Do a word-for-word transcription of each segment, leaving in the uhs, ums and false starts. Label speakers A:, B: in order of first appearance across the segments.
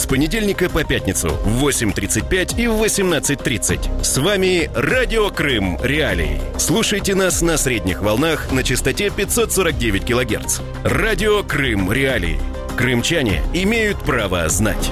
A: понедельника по пятницу в восемь тридцать пять и в восемнадцать тридцать. С вами Радио Крым Реалии. Слушайте нас на средних волнах на частоте пятьсот сорок девять килогерц. Радио Крым Реалии. Крымчане имеют право знать.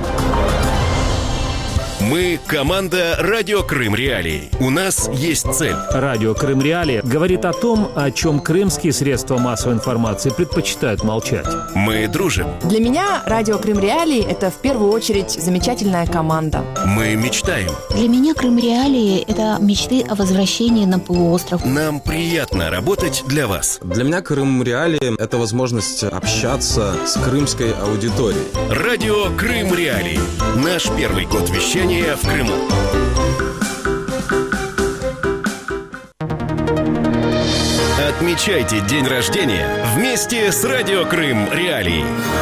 A: Мы – команда «Радио Крым Реалии». У нас есть цель.
B: Радио Крым Реалии говорит о том, о чем крымские средства массовой информации предпочитают молчать.
A: Мы дружим.
C: Для меня Радио Крым Реалии – это в первую очередь замечательная команда.
A: Мы мечтаем.
D: Для меня Крым Реалии – это мечты о возвращении на полуостров.
A: Нам приятно работать для вас.
E: Для меня Крым Реалии – это возможность общаться с крымской аудиторией.
A: Радио Крым Реалии. Наш первый год вещания в Крыму. Отмечайте день рождения вместе с Радио Крым Реалии.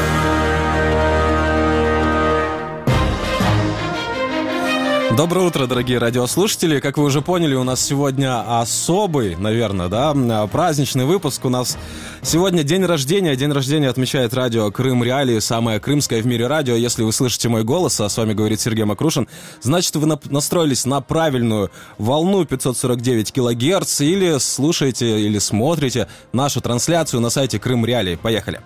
E: Доброе утро, дорогие радиослушатели. Как вы уже поняли, у нас сегодня особый, наверное, да, праздничный выпуск. У нас сегодня день рождения. День рождения отмечает радио Крым Реалии, самое крымское в мире радио. Если вы слышите мой голос, а с вами говорит Сергей Макрушин, значит, вы настроились на правильную волну пятьсот сорок девять килогерц или слушаете, или смотрите нашу трансляцию на сайте Крым Реалии. Поехали.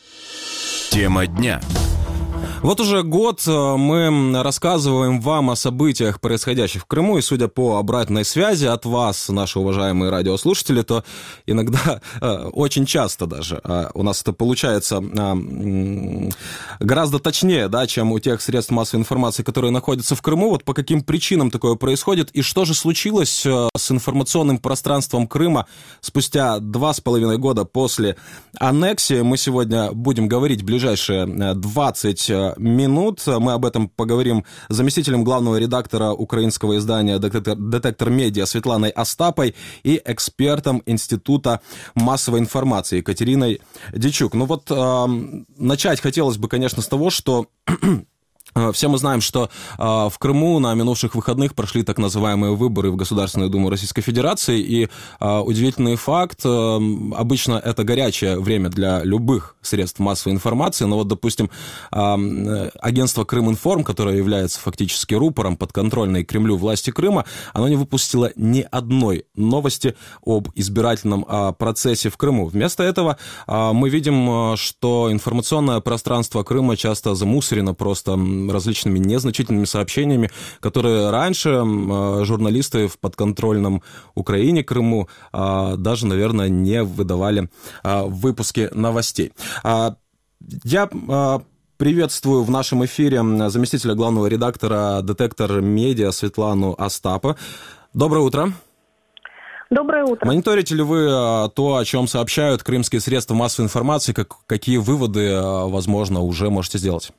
A: Тема дня.
E: Вот уже год мы рассказываем вам о событиях, происходящих в Крыму, и судя по обратной связи от вас, наши уважаемые радиослушатели, то иногда, очень часто даже, у нас это получается гораздо точнее, да, чем у тех средств массовой информации, которые находятся в Крыму. Вот по каким причинам такое происходит, и что же случилось с информационным пространством Крыма спустя два с половиной года после аннексии. Мы сегодня будем говорить в ближайшие двадцать минут. Мы об этом поговорим с заместителем главного редактора украинского издания «Детектор, Детектор Медиа» Светланой Остапой и экспертом Института массовой информации Екатериной Дичук. Ну вот э, начать хотелось бы, конечно, с того, что все мы знаем, что э, в Крыму на минувших выходных прошли так называемые выборы в Государственную Думу Российской Федерации, и э, удивительный факт, э, обычно это горячее время для любых средств массовой информации, но вот, допустим, э, агентство Крыминформ, которое является фактически рупором подконтрольной Кремлю власти Крыма, оно не выпустило ни одной новости об избирательном э, процессе в Крыму. Вместо этого э, мы видим, что информационное пространство Крыма часто замусорено просто различными незначительными сообщениями, которые раньше э, журналисты в подконтрольном Украине, Крыму, э, даже, наверное, не выдавали э, в выпуске новостей. Э, я э, приветствую в нашем эфире заместителя главного редактора «Детектор Медиа» Светлану Остапу. Доброе утро.
F: Доброе утро.
E: Мониторите ли вы то, о чем сообщают крымские средства массовой информации, как, какие выводи, возможно, уже можете сделать?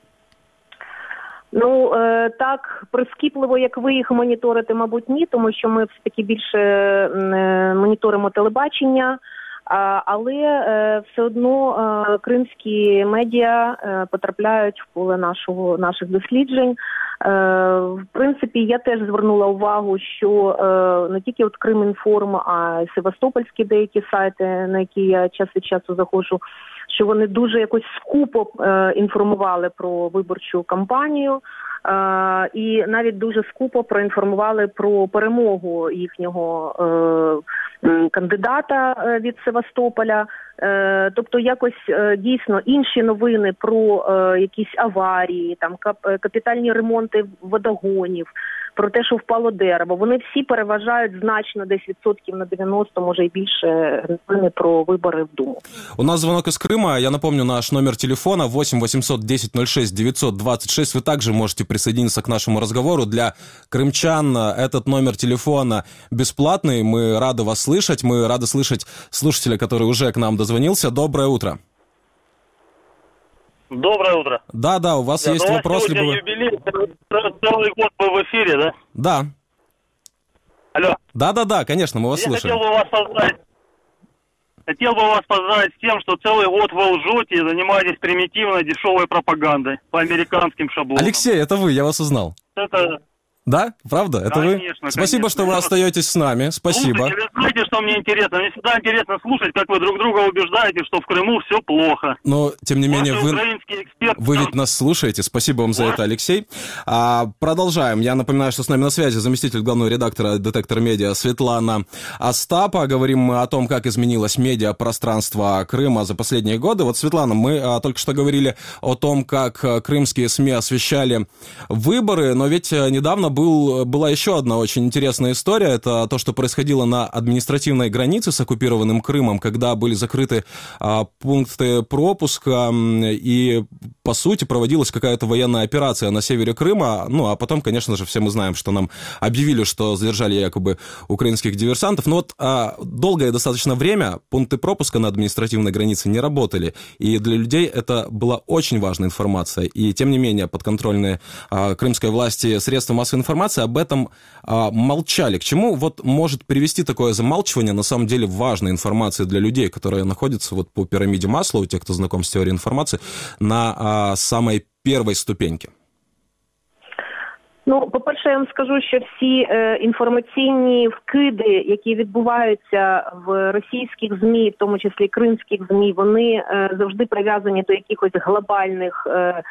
F: Ну, е, так, прискіпливо, як ви їх моніторите, мабуть, ні, тому що ми все-таки більше е, моніторимо телебачення, а, але е, все одно е, кримські медіа е, потрапляють в поле нашого, наших досліджень. Е, в принципі, я теж звернула увагу, що е, не тільки от Кримінформ, а й севастопольські деякі сайти, на які я час від часу заходжу, що вони дуже якось скупо е, інформували про виборчу кампанію е, і навіть дуже скупо проінформували про перемогу їхнього е, кандидата від Севастополя. Е, тобто якось е, дійсно інші новини про е, якісь аварії, там кап, капітальні ремонти водогонів, про те, що впало дерево, вони всі переважають значно, десь відсотків на дев'яносто, може і більше, про вибори в Думу.
E: У нас звонок из Крыма. Я напомню наш номер телефона восемь восемьсот десять ноль шесть девятьсот двадцать шесть. Вы также можете присоединиться к нашему разговору. Для крымчан этот номер телефона бесплатный. Мы рады вас слышать. Мы рады слышать слушателя, который уже к нам дозвонился. Доброе утро.
G: Доброе утро.
E: Да, да, у вас да, есть вопрос?
G: Сегодня
E: либо...
G: юбилей, целый год мы в эфире, да?
E: Да.
G: Алло.
E: Да, да, да, конечно, мы вас
G: Я
E: слушаем.
G: хотел бы вас поздравить. Хотел бы вас поздравить с тем, что целый год вы лжете и занимаетесь примитивной дешевой пропагандой по американским шаблонам.
E: Алексей, это вы, я вас узнал.
G: Это,
E: Да? Правда? Это
G: Конечно,
E: вы? Спасибо,
G: конечно.
E: что вы остаетесь с нами. Спасибо.
G: Слушайте, вы знаете, что мне интересно? Мне всегда интересно слушать, как вы друг друга убеждаете, что в Крыму все плохо.
E: Но, тем не менее,
G: Ваши
E: вы,
G: украинские эксперты...
E: вы ведь нас слушаете. Спасибо вам за это, Алексей. А, продолжаем. Я напоминаю, что с нами на связи заместитель главного редактора «Детектор медиа» Светлана Остапа. Говорим мы о том, как изменилось медиапространство Крыма за последние годы. Вот, Светлана, мы а, только что говорили о том, как а, крымские СМИ освещали выборы, но ведь а, недавно был, была еще одна очень интересная история. Это то, что происходило на административной границе с оккупированным Крымом, когда были закрыты а, пункты пропуска, и, по сути, проводилась какая-то военная операция на севере Крыма. Ну, а потом, конечно же, все мы знаем, что нам объявили, что задержали якобы украинских диверсантов. Но вот а, долгое достаточно время пункты пропуска на административной границе не работали. И для людей это была очень важная информация. И, тем не менее, подконтрольные а, крымской власти средства массовой информации об этом а, молчали. К чему вот может привести такое замалчивание, на самом деле, важной информации для людей, которые находятся вот по пирамиде Маслоу, те, кто знаком с теорией информации, на а, самой первой ступеньке?
F: Ну, по-перше, я вам скажу, що всі е, інформаційні вкиди, які відбуваються в російських ЗМІ, в тому числі кримських ЗМІ, вони е, завжди прив'язані до якихось глобальних е,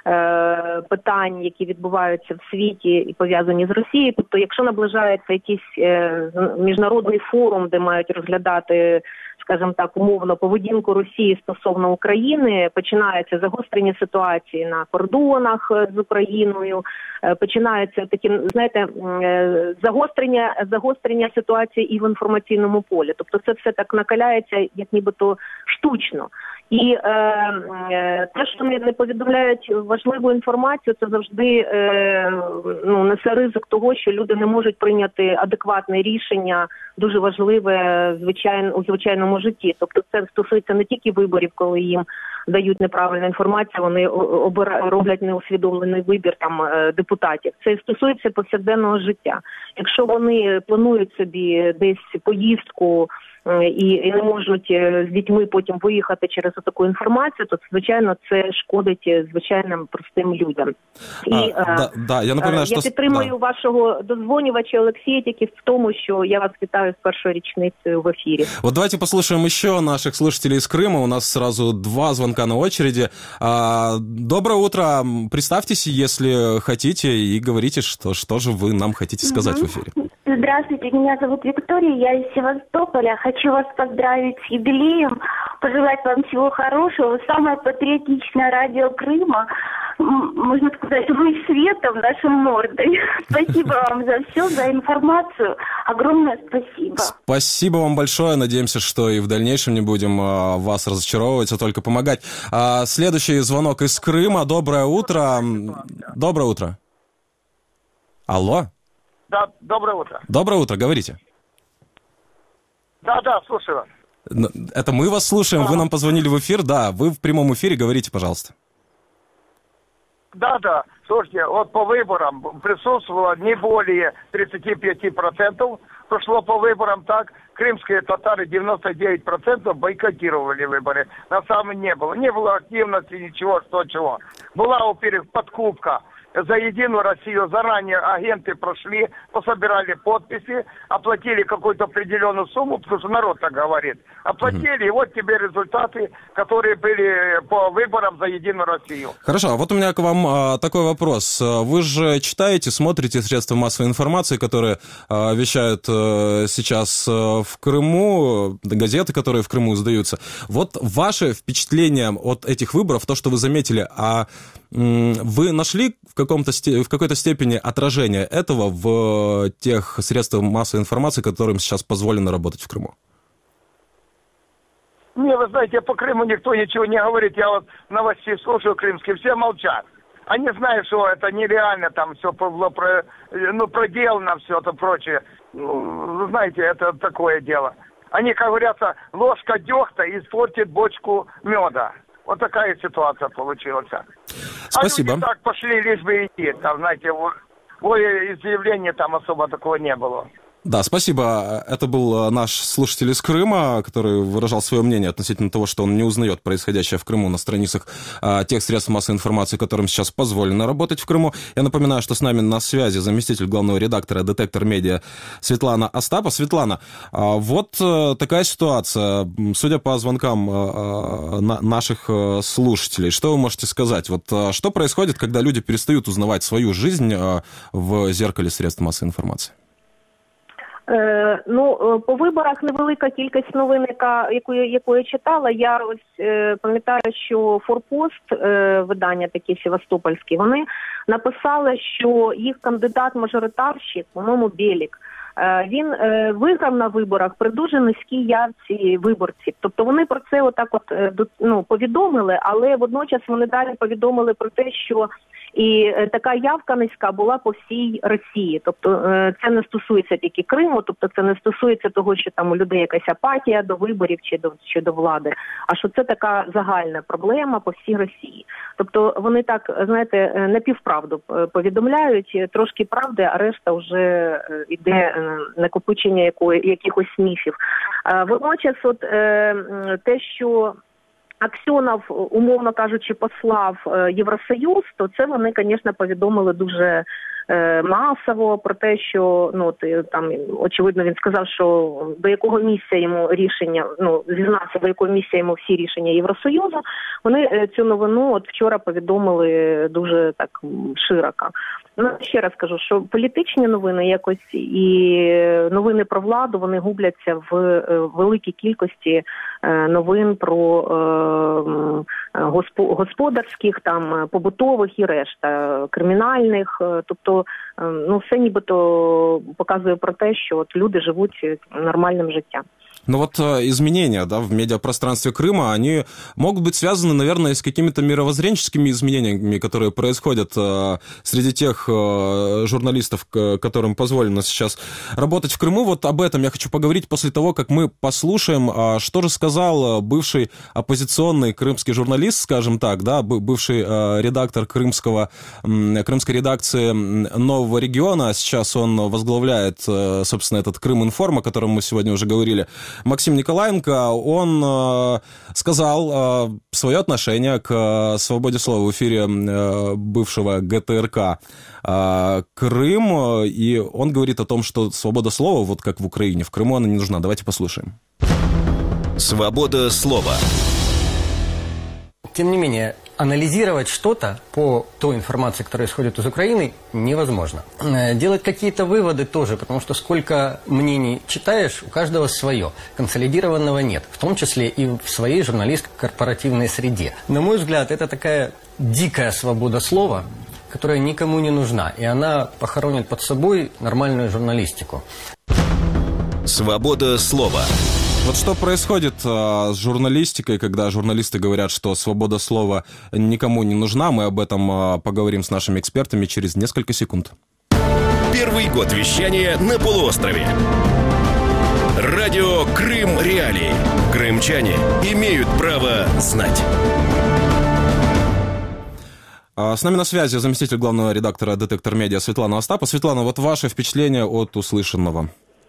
F: е, питань, які відбуваються в світі і пов'язані з Росією. Тобто, якщо наближається якийсь е, міжнародний форум, де мають розглядати, скажімо так, умовно поведінку Росії стосовно України, починається загострення ситуації на кордонах з Україною, починаються такі, знаєте, загострення, загострення ситуації і в інформаційному полі. Тобто це все так накаляється, як нібито штучно. І е, е, те, що не, не повідомляють важливу інформацію, це завжди е, ну, несе ризик того, що люди не можуть прийняти адекватне рішення, дуже важливе звичайно, у звичайному житті. Тобто це стосується не тільки виборів, коли їм дають неправильну інформацію, вони обира, роблять неусвідомлений вибір там депутатів. Це стосується повсякденного життя. Якщо вони планують собі десь поїздку, І, і не можуть з дітьми потім виїхати через таку інформацію, то, звичайно, це шкодить звичайним простим людям. І
E: а,
F: а,
E: да, да, я, напоминаю,
F: я
E: що...
F: підтримую
E: да.
F: вашого дозвонювача Олексія тільки в тому, що я вас вітаю з першою річницею в ефірі.
E: Вот давайте послушаем еще наших слушателей из Крыма. У нас сразу два звонка на очереди. А, доброе утро. Представьтесь, если хотите, и говорите, что, что же вы нам хотите сказать mm-hmm. в эфире.
H: Здравствуйте, меня зовут Виктория, я из Севастополя. Хочу вас поздравить с юбилеем, пожелать вам всего хорошего. Самое патриотичное радио Крыма, можно сказать, вы светом нашей мордой. Спасибо вам за все, за информацию. Огромное спасибо.
E: Спасибо вам большое. Надеемся, что и в дальнейшем не будем вас разочаровывать, а только помогать. Следующий звонок из Крыма. Доброе утро. Доброе утро. Алло.
I: Да, доброе утро.
E: Доброе утро, говорите.
I: Да, да, слушаю вас.
E: Это мы вас слушаем, вы нам позвонили в эфир, да, вы в прямом эфире, говорите, пожалуйста.
I: Да, да, слушайте, вот по выборам присутствовало не более тридцать пять процентов, прошло по выборам так, крымские татары девяносто девять процентов бойкотировали выборы, на самом деле не было, не было активности, ничего, что чего. Была, во-первых, подкупка за Единую Россию, заранее агенты прошли, пособирали подписи, оплатили какую-то определенную сумму, потому что народ так говорит. Оплатили, mm-hmm. и вот тебе результаты, которые были по выборам за Единую Россию.
E: Хорошо, а вот у меня к вам а, такой вопрос. Вы же читаете, смотрите средства массовой информации, которые а, вещают а, сейчас а, в Крыму, газеты, которые в Крыму издаются. Вот ваше впечатление от этих выборов, то, что вы заметили, а м- вы нашли в каком-то в какой-то степени отражение этого в тех средствах массовой информации, которым сейчас позволено работать в Крыму?
I: Не, вы знаете, по Крыму никто ничего не говорит. Я вот новостей слушаю крымские, все молчат. Они знают, что это нереально, там все было про, ну, проделано, все это прочее. Ну, вы знаете, это такое дело. Они, как говорятся, ложка дегтя испортит бочку меда. Вот такая ситуация получилась.
E: Спасибо.
I: А люди так пошли, лишь бы идти. Там, знаете, воле изъявления там особо такого не было.
E: Да, спасибо. Это был наш слушатель из Крыма, который выражал свое мнение относительно того, что он не узнает происходящее в Крыму на страницах а, тех средств массовой информации, которым сейчас позволено работать в Крыму. Я напоминаю, что с нами на связи заместитель главного редактора «Детектор Медиа» Светлана Остапа. Светлана, а, вот а, такая ситуация. Судя по звонкам а, на, наших а, слушателей, что вы можете сказать? Вот а, что происходит, когда люди перестают узнавать свою жизнь а, в зеркале средств массовой информации?
F: Е, ну, по виборах невелика кількість новин, яка, яку, яку я читала. Я ось е, пам'ятаю, що «Форпост», е, видання таке севастопольське, вони написали, що їх кандидат-мажоритарщик, по-моєму, Белік, е, він е, виграв на виборах при дуже низькій явці виборців. Тобто вони про це отак от, е, ну, повідомили, але водночас вони далі повідомили про те, що і така явка низька була по всій Росії. Тобто це не стосується тільки Криму, тобто це не стосується того, що там у людей якась апатія до виборів чи до, чи до влади, а що це така загальна проблема по всій Росії. Тобто вони так, знаєте, напівправду повідомляють, трошки правди, а решта вже йде накопичення якої, якихось міфів. Водночас от те, що Аксьонов, умовно кажучи, послав Євросоюз, то це вони, звісно, повідомили дуже е, масово про те, що, ну, ти, там, очевидно, він сказав, що до якого місця йому рішення, ну, зізнався, до якого місця йому всі рішення Євросоюзу. Вони е, цю новину от вчора повідомили дуже так широко. Ну, ще раз кажу, що політичні новини якось і новини про владу, вони губляться в е, великій кількості е, новин про е, госпо, господарських, там, побутових і решта, кримінальних. Е, тобто, е, ну, все нібито показує про те, що от люди живуть нормальним життям.
E: Но вот изменения, да, в медиапространстве Крыма, они могут быть связаны, наверное, с какими-то мировоззренческими изменениями, которые происходят э, среди тех э, журналистов, к- которым позволено сейчас работать в Крыму. Вот об этом я хочу поговорить после того, как мы послушаем, э, что же сказал бывший оппозиционный крымский журналист, скажем так, да, бывший э, редактор крымского, э, крымской редакции «Нового региона». Сейчас он возглавляет, э, собственно, этот Крым-информ, о котором мы сегодня уже говорили. Максим Николаенко, он э, сказал э, свое отношение к э, свободе слова в эфире э, бывшего ГТРК э, Крым, и он говорит о том, что свобода слова, вот как в Украине, в Крыму она не нужна. Давайте послушаем.
A: Свобода слова.
J: Тем не менее, анализировать что-то по той информации, которая исходит из Украины, невозможно. Делать какие-то выводы тоже, потому что сколько мнений читаешь, у каждого свое. Консолидированного нет, в том числе и в своей журналистско-корпоративной среде. На мой взгляд, это такая дикая свобода слова, которая никому не нужна, и она похоронит под собой нормальную журналистику.
A: Свобода слова.
E: Вот что происходит а, с журналистикой, когда журналисты говорят, что свобода слова никому не нужна? Мы об этом а, поговорим с нашими экспертами через несколько секунд.
A: Первый год вещания на полуострове. Радио Крым Реалии. Крымчане имеют право знать.
E: С нами на связи заместитель главного редактора «Детектор Медиа» Светлана Остапа. Светлана, вот ваше впечатление от услышанного?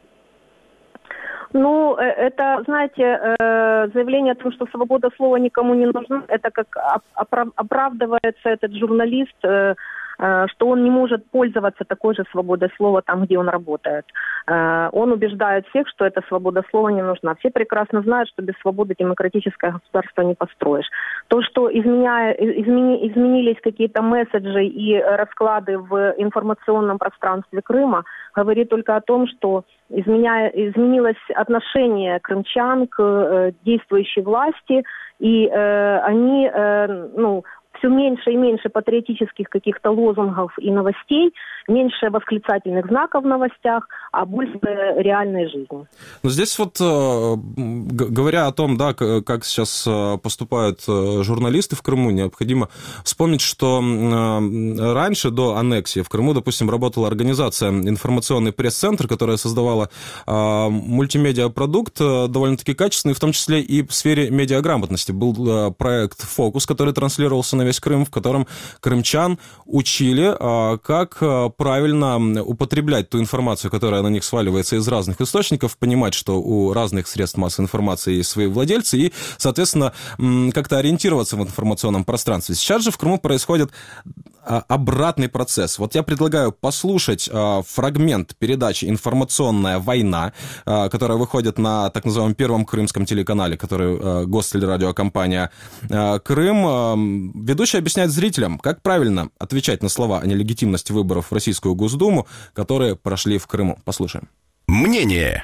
F: Ну, это, знаете, заявление о том, что свобода слова никому не нужна, это как оправдывается этот журналист, что он не может пользоваться такой же свободой слова там, где он работает. Он убеждает всех, что эта свобода слова не нужна. Все прекрасно знают, что без свободы демократическое государство не построишь. То, что изменяя, измени, изменились какие-то месседжи и расклады в информационном пространстве Крыма, говорит только о том, что изменяя, изменилось отношение крымчан к э, действующей власти, и э, они, э, ну, все меньше и меньше патриотических каких-то лозунгов и новостей, меньше восклицательных знаков в новостях, а больше реальной жизни.
E: Но здесь вот, говоря о том, да, как сейчас поступают журналисты в Крыму, необходимо вспомнить, что раньше, до аннексии, в Крыму, допустим, работала организация «Информационный пресс-центр», которая создавала мультимедиа-продукт довольно-таки качественный, в том числе и в сфере медиаграмотности. Был проект «Фокус», который транслировался на весь Крым, в котором крымчан учили, как правильно употреблять ту информацию, которая на них сваливается из разных источников, понимать, что у разных средств массовой информации есть свои владельцы, и, соответственно, как-то ориентироваться в информационном пространстве. Сейчас же в Крыму происходит обратный процесс. Вот я предлагаю послушать фрагмент передачи «Информационная война», которая выходит на так называемом первом крымском телеканале, который гостелерадиокомпания «Крым». Ведущий объясняет зрителям, как правильно отвечать на слова о нелегитимности выборов в Российскую Госдуму, которые прошли в Крыму. Послушаем.
A: Мнение.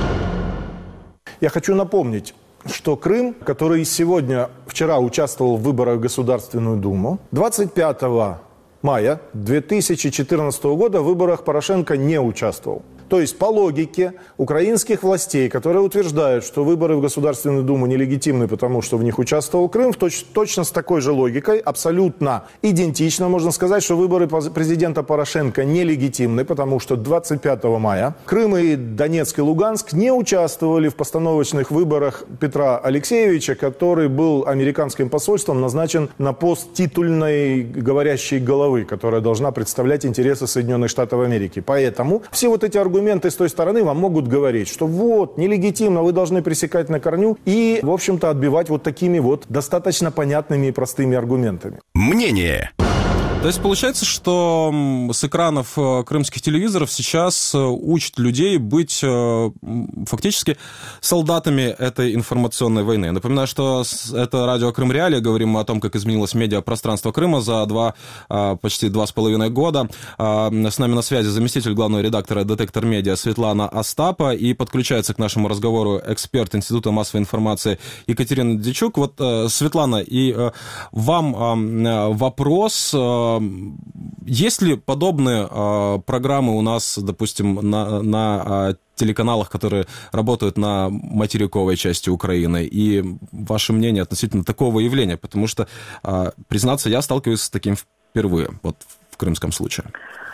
K: Я хочу напомнить, что Крым, который сегодня, вчера участвовал в выборах в Государственную Думу, двадцать пятого мая две тысячи четырнадцатого года в выборах Порошенко не участвовал. То есть, по логике украинских властей, которые утверждают, что выборы в Государственную Думу нелегитимны, потому что в них участвовал Крым, точ, точно с такой же логикой, абсолютно идентично, можно сказать, что выборы президента Порошенко нелегитимны, потому что двадцать пятого мая Крым и Донецк и Луганск не участвовали в постановочных выборах Петра Алексеевича, который был американским посольством назначен на пост титульной говорящей головы, которая должна представлять интересы Соединенных Штатов Америки. Поэтому все вот эти аргументы Аргументы с той стороны вам могут говорить, что вот, нелегитимно, вы должны пресекать на корню и, в общем-то, отбивать вот такими вот достаточно понятными и простыми аргументами.
A: Мнение.
E: То есть получается, что с экранов крымских телевизоров сейчас учат людей быть фактически солдатами этой информационной войны. Напоминаю, что это радио Крым Реалии, говорим мы о том, как изменилось медиапространство Крыма за два, почти два с половиной года. С нами на связи заместитель главного редактора «Детектор Медиа» Светлана Остапа, и подключается к нашему разговору эксперт Института массовой информации Екатерина Дичук. Вот, Светлана, и вам вопрос. Есть ли подобные э, программы у нас, допустим, на, на э, телеканалах, которые работают на материковой части Украины? И ваше мнение относительно такого явления? Потому что, э, признаться, я сталкиваюсь с таким впервые, вот в крымском случае.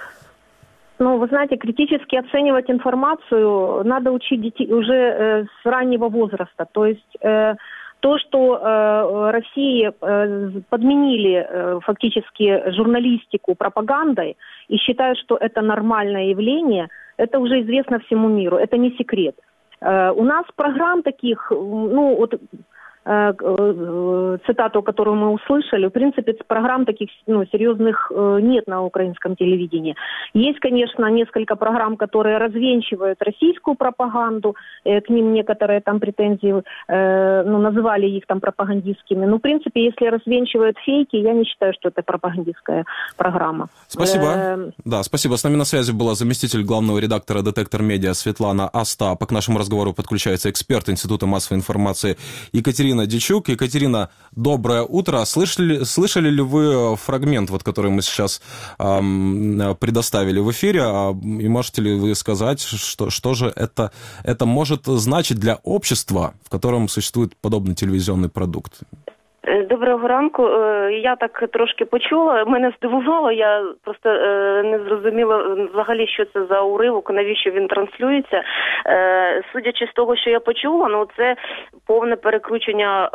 F: Ну, вы знаете, критически оценивать информацию надо учить детей уже э, с раннего возраста. То есть... Э, То, что э, России э, подменили э, фактически журналистику пропагандой и считают, что это нормальное явление, это уже известно всему миру, это не секрет. Э, у нас программ таких, ну, вот э, э, цитату, которую мы услышали, в принципе, программ таких, ну, серьезных э, нет на украинском телевидении. Есть, конечно, несколько программ, которые развенчивают российскую пропаганду, э, к ним некоторые там претензии, э, ну, называли их там пропагандистскими. Но, в принципе, если развенчивают фейки, я не считаю, что это пропагандистская программа.
E: Спасибо.
F: Э,
E: да, спасибо. С нами на связи была заместитель главного редактора «Детектор Медиа» Светлана Остапа. К нашему разговору подключается эксперт Института массовой информации Екатерина Дичук. Екатерина, доброе утро. Слышали, слышали ли вы фрагмент, вот, который мы сейчас эм, предоставили в эфире? И можете ли вы сказать, что, что же это, это может значить для общества, в котором существует подобный телевизионный продукт?
L: Доброго ранку. Я так трошки почула, мене здивувало, я просто не зрозуміла взагалі, що це за уривок, навіщо він транслюється. Судячи з того, що я почула, ну це повне перекручення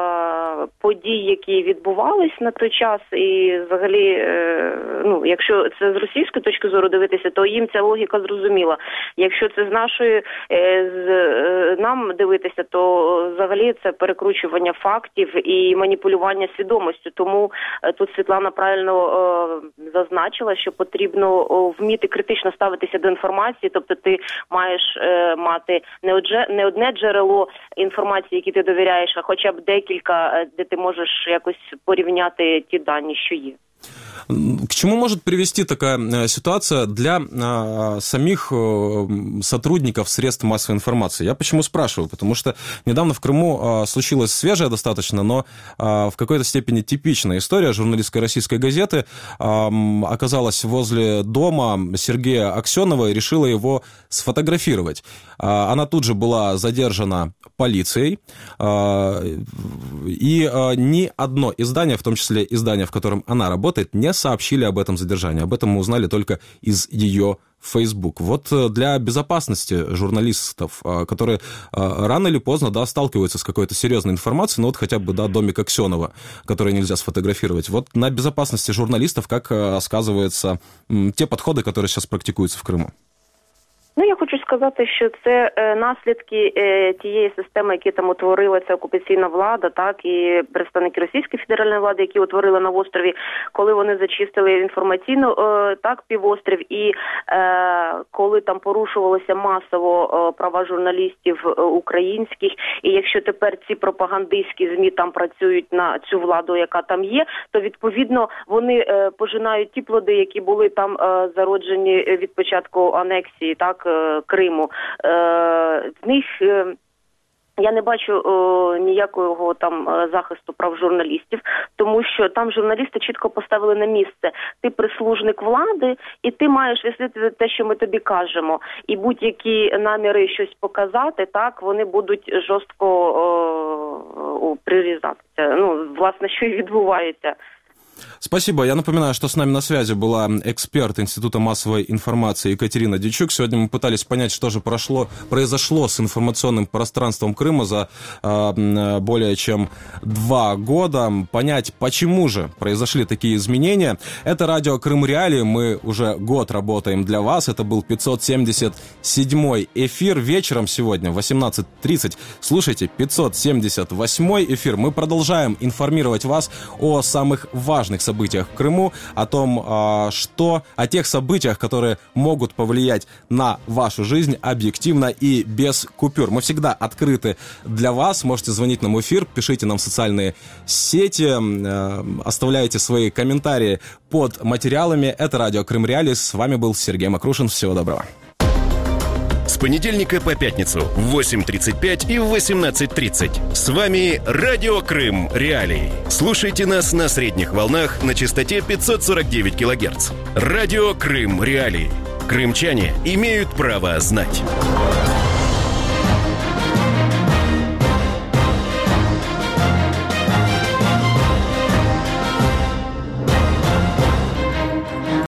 L: подій, які відбувались на той час, і взагалі, ну, якщо це з російської точки зору дивитися, то їм ця логіка зрозуміла. Якщо це з нашої, з нам дивитися, то взагалі це перекручування фактів і маніпулювання свідомістю. Тому тут Світлана правильно е, зазначила, що потрібно вміти критично ставитися до інформації, тобто ти маєш е, мати не одне, не одне джерело інформації, які ти довіряєш, а хоча б декілька, де ти можеш якось порівняти ті дані, що є.
E: К чему может привести такая ситуация для а, самих а, сотрудников средств массовой информации? Я почему спрашиваю? Потому что недавно в Крыму а, случилась свежая достаточно, но а, в какой-то степени типичная история. Журналистка российской газеты а, оказалась возле дома Сергея Аксенова и решила его сфотографировать. А, она тут же была задержана полицией, а, и а, ни одно издание, в том числе издание, в котором она работает, не не сообщили об этом задержании. Об этом мы узнали только из ее Facebook. Вот для безопасности журналистов, которые рано или поздно, да, сталкиваются с какой-то серьезной информацией, ну вот хотя бы, да, домик Аксенова, который нельзя сфотографировать. Вот на безопасности журналистов как сказываются те подходы, которые сейчас практикуются в Криму?
L: Ну, я хочу сказати, що це е, наслідки е, тієї системи, які там утворила ця окупаційна влада, так, і представники Російської федеральної влади, які утворили на острові, коли вони зачистили інформаційно, е, так, півострів, і е, коли там порушувалися масово е, права журналістів е, українських, і якщо тепер ці пропагандистські ЗМІ там працюють на цю владу, яка там є, то відповідно вони е, пожинають ті плоди, які були там е, зароджені від початку анексії, так, Криму. В них я не бачу ніякого там захисту прав журналістів, тому що там журналісти чітко поставили на місце. Ти прислужник влади, і ти маєш висвітлити те, що ми тобі кажемо. І будь-які наміри щось показати, так, вони будуть жорстко о, прирізатися. Ну, власне, що і відбувається.
E: Спасибо. Я напоминаю, что с нами на связи была эксперт Института массовой информации Екатерина Дичук. Сегодня мы пытались понять, что же прошло, произошло с информационным пространством Крыма за э, более чем два года. Понять, почему же произошли такие изменения. Это радио Крым Реалии. Мы уже год работаем для вас. Это был пятьсот семьдесят седьмой эфир. Вечером сегодня в восемнадцать тридцать слушайте пятьсот семьдесят восьмой эфир. Мы продолжаем информировать вас о самых важных событиях в Крыму, о том, что, о тех событиях, которые могут повлиять на вашу жизнь объективно и без купюр. Мы всегда открыты для вас. Можете звонить нам в эфир, пишите нам в социальные сети, оставляйте свои комментарии под материалами. Это радио Крым Реалии. С вами был Сергей Макрушин. Всего доброго.
A: С понедельника по пятницу в восемь тридцать пять и в восемнадцать тридцать. С вами Радио Крым Реалии. Слушайте нас на средних волнах на частоте пятьсот сорок девять килогерц. Радио Крым Реалии. Крымчане имеют право знать.